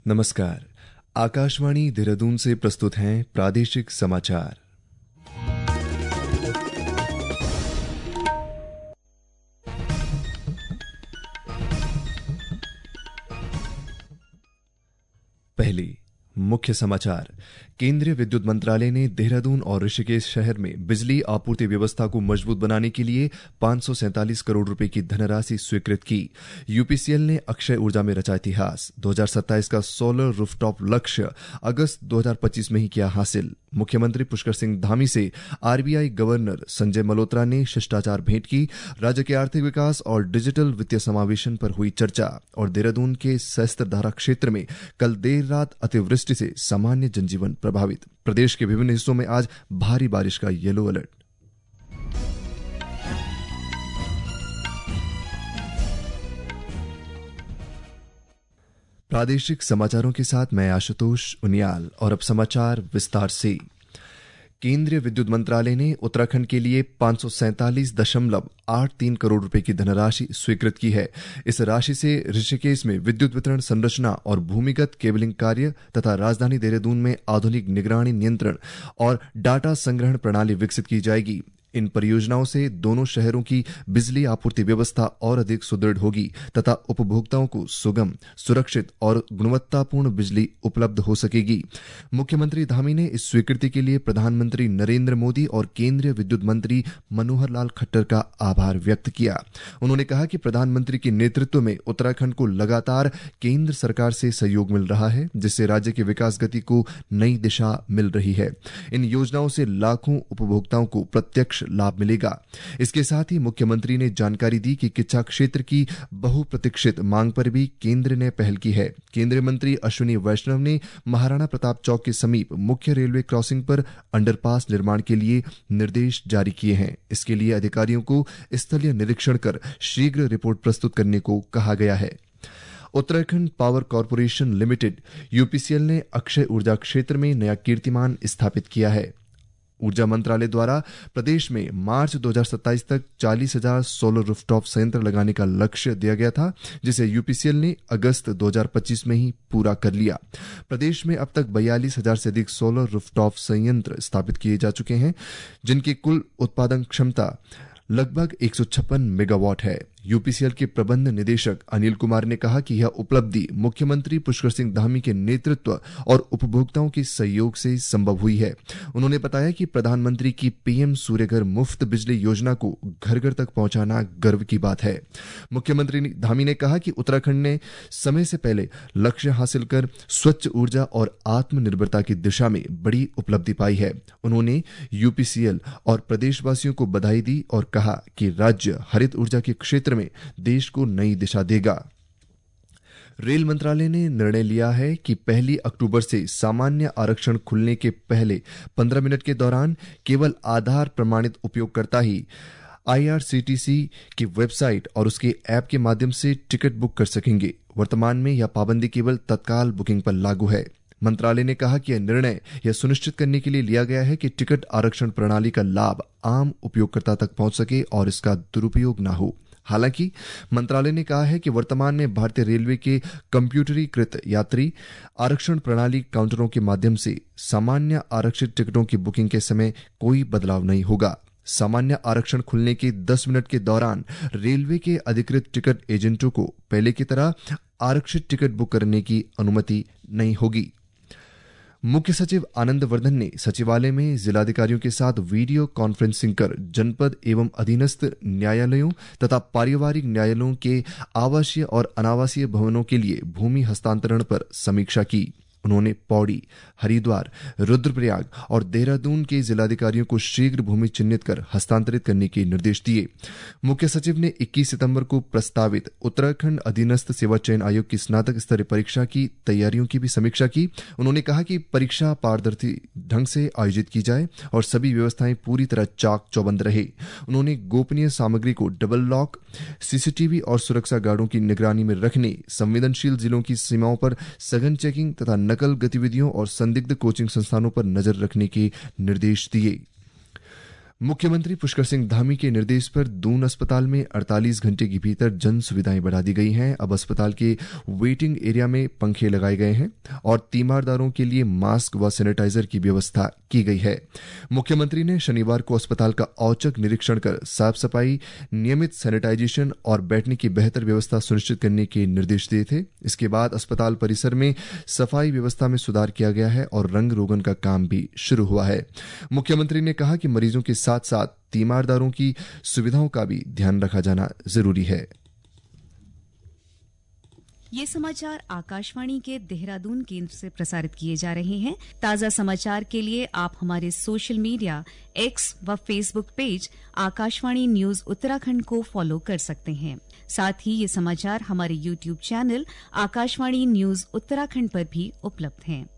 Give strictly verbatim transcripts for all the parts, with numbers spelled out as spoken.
नमस्कार। आकाशवाणी देहरादून से प्रस्तुत हैं प्रादेशिक समाचार। पहली मुख्य समाचार। केंद्रीय विद्युत मंत्रालय ने देहरादून और ऋषिकेश शहर में बिजली आपूर्ति व्यवस्था को मजबूत बनाने के लिए पांच सौ सैंतालीस करोड़ रुपए की धनराशि स्वीकृत की। यूपीसीएल ने अक्षय ऊर्जा में रचा इतिहास। दो हज़ार सत्ताईस का सोलर रूफटॉप लक्ष्य अगस्त दो हज़ार पच्चीस में ही किया हासिल। मुख्यमंत्री पुष्कर सिंह धामी से आरबीआई गवर्नर संजय मल्होत्रा ने शिष्टाचार भेंट की। राज्य के आर्थिक विकास और डिजिटल वित्तीय समावेशन पर हुई चर्चा। और देहरादून के सहस्त्रधारा क्षेत्र में कल देर रात अतिवृष्टि से सामान्य जनजीवन प्रभावित। प्रदेश के विभिन्न हिस्सों में आज भारी बारिश का येलो अलर्ट। प्रादेशिक समाचारों के साथ मैं आशुतोष उनियाल। और अब समाचार विस्तार से। केंद्रीय विद्युत मंत्रालय ने उत्तराखंड के लिए पांच सौ सैंतालीस दशमलव आठ तीन करोड़ रुपए की धनराशि स्वीकृत की है। इस राशि से ऋषिकेश में विद्युत वितरण संरचना और भूमिगत केबलिंग कार्य तथा राजधानी देहरादून में आधुनिक निगरानी, नियंत्रण और डाटा संग्रहण प्रणाली विकसित की जाएगी। इन परियोजनाओं से दोनों शहरों की बिजली आपूर्ति व्यवस्था और अधिक सुदृढ़ होगी तथा उपभोक्ताओं को सुगम, सुरक्षित और गुणवत्तापूर्ण बिजली उपलब्ध हो सकेगी। मुख्यमंत्री धामी ने इस स्वीकृति के लिए प्रधानमंत्री नरेंद्र मोदी और केंद्रीय विद्युत मंत्री मनोहर लाल खट्टर का आभार व्यक्त किया। उन्होंने कहा कि प्रधानमंत्री के नेतृत्व में उत्तराखंड को लगातार केंद्र सरकार से सहयोग मिल रहा है, जिससे राज्य की विकास गति को नई दिशा मिल रही है। इन योजनाओं से लाखों उपभोक्ताओं को प्रत्यक्ष लाभ मिलेगा। इसके साथ ही मुख्यमंत्री ने जानकारी दी कि किच्छा क्षेत्र की बहुप्रतीक्षित मांग पर भी केंद्र ने पहल की है। केंद्रीय मंत्री अश्विनी वैष्णव ने महाराणा प्रताप चौक के समीप मुख्य रेलवे क्रॉसिंग पर अंडरपास निर्माण के लिए निर्देश जारी किए हैं। इसके लिए अधिकारियों को स्थलीय निरीक्षण कर शीघ्र रिपोर्ट प्रस्तुत करने को कहा गया है। Uttarakhand power corporation limited UPCL ने अक्षय ऊर्जा क्षेत्र में नया कीर्तिमान स्थापित किया है। ऊर्जा मंत्रालय द्वारा प्रदेश में मार्च दो हज़ार सत्ताईस तक चालीस हज़ार सोलर रूफटॉप संयंत्र लगाने का लक्ष्य दिया गया था, जिसे यूपीसीएल ने अगस्त दो हज़ार पच्चीस में ही पूरा कर लिया। प्रदेश में अब तक बयालीस हज़ार से अधिक सोलर रूफटॉप संयंत्र स्थापित किए जा चुके हैं, जिनकी कुल उत्पादन क्षमता लगभग एक सौ छप्पन मेगावाट है। यूपीसीएल के प्रबंध निदेशक अनिल कुमार ने कहा कि यह उपलब्धि मुख्यमंत्री पुष्कर सिंह धामी के नेतृत्व और उपभोक्ताओं के सहयोग से संभव हुई है। उन्होंने बताया कि प्रधानमंत्री की पीएम सूर्यघर मुफ्त बिजली योजना को घर घर तक पहुंचाना गर्व की बात है। मुख्यमंत्री धामी ने कहा कि उत्तराखंड ने समय से पहले लक्ष्य हासिल कर स्वच्छ ऊर्जा और आत्मनिर्भरता की दिशा में बड़ी उपलब्धि पाई है। उन्होंने यूपीसीएल और प्रदेशवासियों को बधाई दी और कहा कि राज्य हरित ऊर्जा के क्षेत्र में देश को नई दिशा देगा। रेल मंत्रालय ने निर्णय लिया है कि पहली अक्टूबर से सामान्य आरक्षण खुलने के पहले पंद्रह मिनट के दौरान केवल आधार प्रमाणित उपयोगकर्ता ही आईआरसीटीसी की वेबसाइट और उसके ऐप के माध्यम से टिकट बुक कर सकेंगे। वर्तमान में यह पाबंदी केवल तत्काल बुकिंग पर लागू है। मंत्रालय ने कहा कि यह निर्णय यह सुनिश्चित करने के लिए लिया गया है कि टिकट आरक्षण प्रणाली का लाभ आम उपयोगकर्ता तक पहुंच सके और इसका दुरुपयोग न हो। हालांकि मंत्रालय ने कहा है कि वर्तमान में भारतीय रेलवे के कंप्यूटरीकृत यात्री आरक्षण प्रणाली काउंटरों के माध्यम से सामान्य आरक्षित टिकटों की बुकिंग के समय कोई बदलाव नहीं होगा। सामान्य आरक्षण खुलने के दस मिनट के दौरान रेलवे के अधिकृत टिकट एजेंटों को पहले की तरह आरक्षित टिकट बुक करने की अनुमति नहीं होगी। मुख्य सचिव आनंद वर्धन ने सचिवालय में जिलाधिकारियों के साथ वीडियो कॉन्फ्रेंसिंग कर जनपद एवं अधीनस्थ न्यायालयों तथा पारिवारिक न्यायालयों के आवासीय और अनावासीय भवनों के लिए भूमि हस्तांतरण पर समीक्षा की। उन्होंने पौड़ी, हरिद्वार, रुद्रप्रयाग और देहरादून के जिलाधिकारियों को शीघ्र भूमि चिन्हित कर हस्तांतरित करने के निर्देश दिए। मुख्य सचिव ने इक्कीस सितंबर को प्रस्तावित उत्तराखंड अधीनस्थ सेवा चयन आयोग की स्नातक स्तरीय परीक्षा की तैयारियों की भी समीक्षा की। उन्होंने कहा कि परीक्षा पारदर्शी ढंग से आयोजित की जाए और सभी व्यवस्थाएं पूरी तरह चाक चौबंद रहे। उन्होंने गोपनीय सामग्री को डबल लॉक, सीसीटीवी और सुरक्षा गार्डों की निगरानी में रखने, संवेदनशील जिलों की सीमाओं पर सघन चेकिंग तथा नकल गतिविधियों और संदिग्ध कोचिंग संस्थानों पर नजर रखने के निर्देश दिए। मुख्यमंत्री पुष्कर सिंह धामी के निर्देश पर दून अस्पताल में अड़तालीस घंटे के भीतर जन सुविधाएं बढ़ा दी गई हैं। अब अस्पताल के वेटिंग एरिया में पंखे लगाए गए हैं और तीमारदारों के लिए मास्क व सैनिटाइजर की व्यवस्था की गई है। मुख्यमंत्री ने शनिवार को अस्पताल का औचक निरीक्षण कर साफ सफाई, नियमित सैनिटाइजेशन और बैठने की बेहतर व्यवस्था सुनिश्चित करने के निर्देश दिए थे। इसके बाद अस्पताल परिसर में सफाई व्यवस्था में सुधार किया गया है और रंग रोगन का काम भी शुरू हुआ है। मुख्यमंत्री ने कहा कि मरीजों के साथ साथ तीमारदारों की सुविधाओं का भी ध्यान रखा जाना जरूरी है। ये समाचार आकाशवाणी के देहरादून केंद्र से प्रसारित किए जा रहे हैं। ताजा समाचार के लिए आप हमारे सोशल मीडिया एक्स व Facebook page Akashvani news Uttarakhand को फॉलो कर सकते हैं। साथ ही ये समाचार हमारे YouTube channel Akashvani news Uttarakhand पर भी उपलब्ध हैं।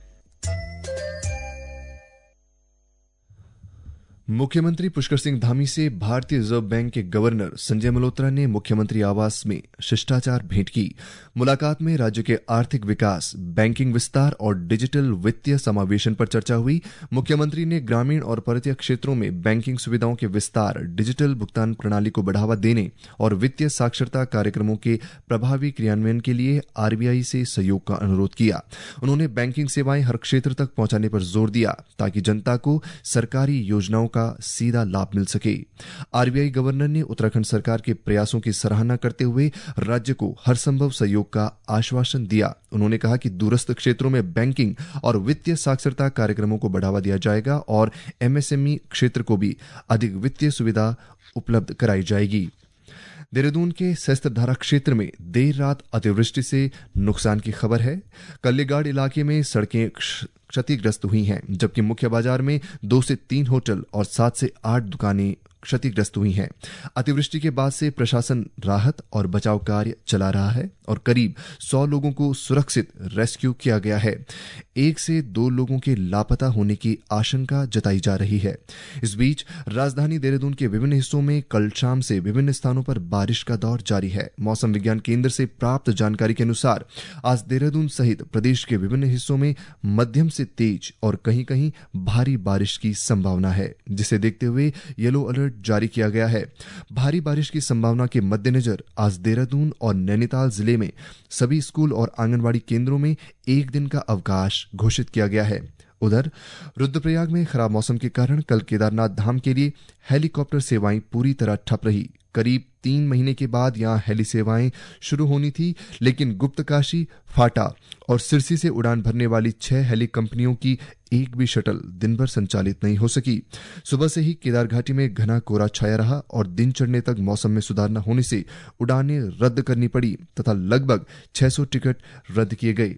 मुख्यमंत्री पुष्कर सिंह धामी से भारतीय रिजर्व बैंक के गवर्नर संजय मल्होत्रा ने मुख्यमंत्री आवास में शिष्टाचार भेंट की। मुलाकात में राज्य के आर्थिक विकास, बैंकिंग विस्तार और डिजिटल वित्तीय समावेशन पर चर्चा हुई। मुख्यमंत्री ने ग्रामीण और पर्वतीय क्षेत्रों में बैंकिंग सुविधाओं के विस्तार, डिजिटल भुगतान प्रणाली को बढ़ावा देने और वित्तीय साक्षरता कार्यक्रमों के प्रभावी क्रियान्वयन के लिए आरबीआई से सहयोग का अनुरोध किया। उन्होंने बैंकिंग सेवाएं हर क्षेत्र तक पहुंचाने पर जोर दिया ताकि जनता को सरकारी योजनाओं का सीधा लाभ मिल सके। आरबीआई गवर्नर ने उत्तराखंड सरकार के प्रयासों की सराहना करते हुए राज्य को हर संभव सहयोग का आश्वासन दिया। उन्होंने कहा कि दूरस्थ क्षेत्रों में बैंकिंग और वित्तीय साक्षरता कार्यक्रमों को बढ़ावा दिया जाएगा और एमएसएमई क्षेत्र को भी अधिक वित्तीय सुविधा उपलब्ध कराई जाएगी। देहरादून के सहस्त्रधारा क्षेत्र में देर रात अतिवृष्टि से नुकसान की खबर है। कल्लेगाड़ इलाके में सड़कें क्षतिग्रस्त हुई हैं, जबकि मुख्य बाजार में दो से तीन होटल और सात से आठ दुकानें क्षतिग्रस्त हुई हैं। अतिवृष्टि के बाद से प्रशासन राहत और बचाव कार्य चला रहा है और करीब सौ लोगों को सुरक्षित रेस्क्यू किया गया है। एक से दो लोगों के लापता होने की आशंका जताई जा रही है। इस बीच राजधानी देहरादून के विभिन्न हिस्सों में कल शाम से विभिन्न स्थानों पर बारिश का दौर जारी है। मौसम विज्ञान केंद्र से प्राप्त जानकारी के अनुसार आज देहरादून सहित प्रदेश के विभिन्न हिस्सों में मध्यम से तेज और कहीं कहीं भारी बारिश की संभावना है, जिसे देखते हुए येलो अलर्ट जारी किया गया है। भारी बारिश की संभावना के मद्देनजर आज देहरादून और नैनीताल जिले में सभी स्कूल और आंगनबाड़ी केंद्रों में एक दिन का अवकाश घोषित किया गया है। उधर रुद्रप्रयाग में खराब मौसम के कारण कल केदारनाथ धाम के लिए हेलीकॉप्टर सेवाएं पूरी तरह ठप रही। करीब तीन महीने के बाद यहां हेली सेवाएं शुरू होनी थी, लेकिन गुप्तकाशी, फाटा और सिरसी से उड़ान भरने वाली छह हेली कंपनियों की एक भी शटल दिन भर संचालित नहीं हो सकी। सुबह से ही केदार घाटी में घना कोहरा छाया रहा और दिन चढ़ने तक मौसम में सुधार न होने से उड़ानें रद्द करनी पड़ी तथा लगभग छह सौ टिकट रद्द किए गए।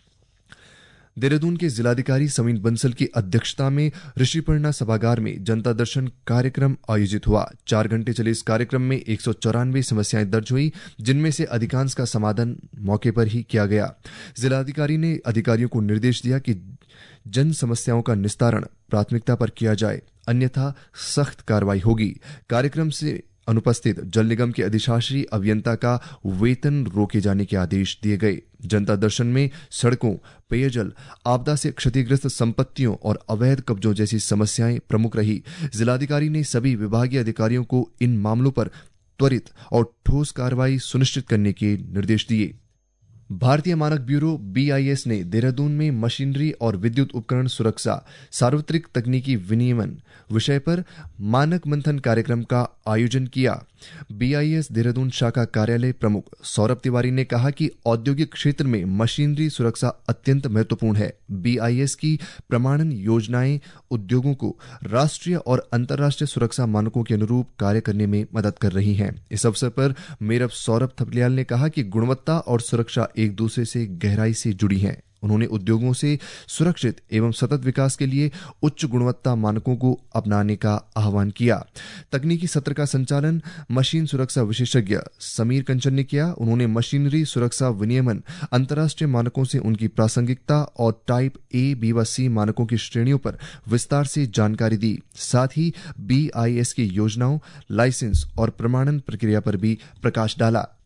देहरादून के जिलाधिकारी समीन बंसल की अध्यक्षता में ऋषिपर्णा सभागार में जनता दर्शन कार्यक्रम आयोजित हुआ। चार घंटे चले इस कार्यक्रम में एक सौ चौरानवे समस्याएं दर्ज हुई, जिनमें से अधिकांश का समाधान मौके पर ही किया गया। जिलाधिकारी ने अधिकारियों को निर्देश दिया कि जन समस्याओं का निस्तारण प्राथमिकता पर किया जाए, अन्यथा सख्त कार्रवाई होगी। कार्यक्रम से अनुपस्थित जल निगम के अधिशासी अभियंता का वेतन रोके जाने के आदेश दिए गए। जनता दर्शन में सड़कों, पेयजल, आपदा से क्षतिग्रस्त संपत्तियों और अवैध कब्जों जैसी समस्याएं प्रमुख रही। जिलाधिकारी ने सभी विभागीय अधिकारियों को इन मामलों पर त्वरित और ठोस कार्रवाई सुनिश्चित करने के निर्देश दिए। भारतीय मानक ब्यूरो बीआईएस ने देहरादून में मशीनरी और विद्युत उपकरण सुरक्षा सार्वत्रिक तकनीकी विनियमन विषय पर मानक मंथन कार्यक्रम का आयोजन किया। बीआईएस देहरादून शाखा कार्यालय प्रमुख सौरभ तिवारी ने कहा कि औद्योगिक क्षेत्र में मशीनरी सुरक्षा अत्यंत महत्वपूर्ण है। बीआईएस की प्रमाणन योजनाएं उद्योगों को राष्ट्रीय और अंतर्राष्ट्रीय सुरक्षा मानकों के अनुरूप कार्य करने में मदद कर रही हैं। इस अवसर पर मेयर सौरभ थपलियाल ने कहा कि गुणवत्ता और सुरक्षा एक दूसरे से गहराई से जुड़ी हैं। उन्होंने उद्योगों से सुरक्षित एवं सतत विकास के लिए उच्च गुणवत्ता मानकों को अपनाने का आह्वान किया। तकनीकी सत्र का संचालन मशीन सुरक्षा विशेषज्ञ समीर कंचन ने किया। उन्होंने मशीनरी सुरक्षा विनियमन, अंतर्राष्ट्रीय मानकों से उनकी प्रासंगिकता और टाइप ए, बी व सी मानकों की श्रेणियों पर विस्तार से जानकारी दी। साथ ही बीआईएस की योजनाओं, लाइसेंस और प्रमाणन प्रक्रिया पर भी प्रकाश डाला।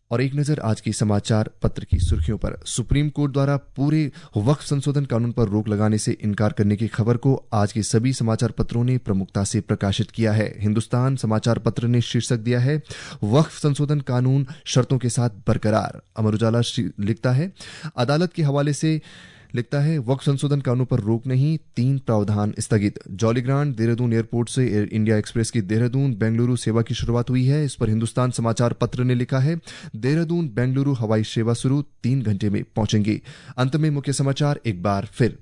और एक नजर आज की समाचार पत्र की सुर्खियों पर। सुप्रीम कोर्ट द्वारा पूरे वक्फ संशोधन कानून पर रोक लगाने से इनकार करने की खबर को आज के सभी समाचार पत्रों ने प्रमुखता से प्रकाशित किया है। हिंदुस्तान समाचार पत्र ने शीर्षक दिया है, वक्फ संशोधन कानून शर्तों के साथ बरकरार। अमर उजाला लिखता है, अदालत के हवाले से लिखता है, वक्फ संशोधन कानून पर रोक नहीं, तीन प्रावधान स्थगित। जॉलीग्रांट देहरादून एयरपोर्ट से एयर इंडिया एक्सप्रेस की देहरादून बेंगलुरु सेवा की शुरुआत हुई है। इस पर हिंदुस्तान समाचार पत्र ने लिखा है, देहरादून बेंगलुरु हवाई सेवा शुरू, तीन घंटे में पहुंचेंगे। अंत में मुख्य समाचार एक बार फिर।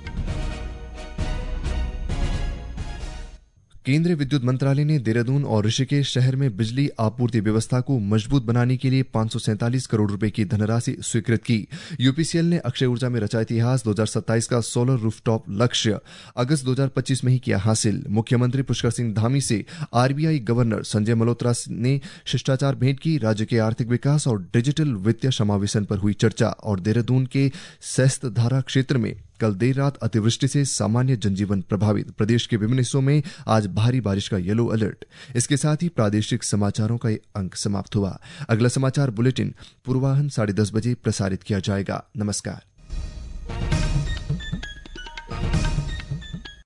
केंद्रीय विद्युत मंत्रालय ने देहरादून और ऋषिकेश शहर में बिजली आपूर्ति व्यवस्था को मजबूत बनाने के लिए पांच सौ सैंतालीस करोड़ रुपए की धनराशि स्वीकृत की। यूपीसीएल ने अक्षय ऊर्जा में रचा इतिहास, दो हज़ार सत्ताईस का सोलर रूफटॉप लक्ष्य अगस्त दो हज़ार पच्चीस में ही किया हासिल। मुख्यमंत्री पुष्कर सिंह धामी से आरबीआई गवर्नर संजय मल्होत्रा ने शिष्टाचार भेंट की। राज्य के आर्थिक विकास और डिजिटल वित्तीय समावेशन पर हुई चर्चा। और देहरादून के सैस्त्रधारा क्षेत्र में कल देर रात अतिवृष्टि से सामान्य जनजीवन प्रभावित। प्रदेश के विभिन्न हिस्सों में आज भारी बारिश का येलो अलर्ट। इसके साथ ही प्रादेशिक समाचारों का ये अंक समाप्त हुआ। अगला समाचार बुलेटिन पूर्वाह्न साढ़े दस बजे प्रसारित किया जाएगा। नमस्कार।